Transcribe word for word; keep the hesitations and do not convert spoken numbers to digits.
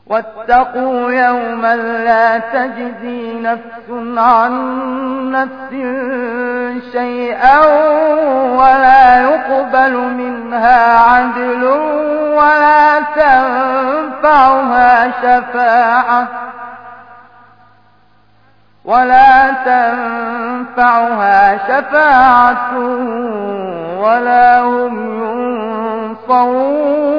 واتقوا يوما لا تجزي نفس عن نفس شيئا ولا يقبل منها عدل ولا تنفعها شفاعة ولا تنفعها شفاعة ولا هم ينصرون.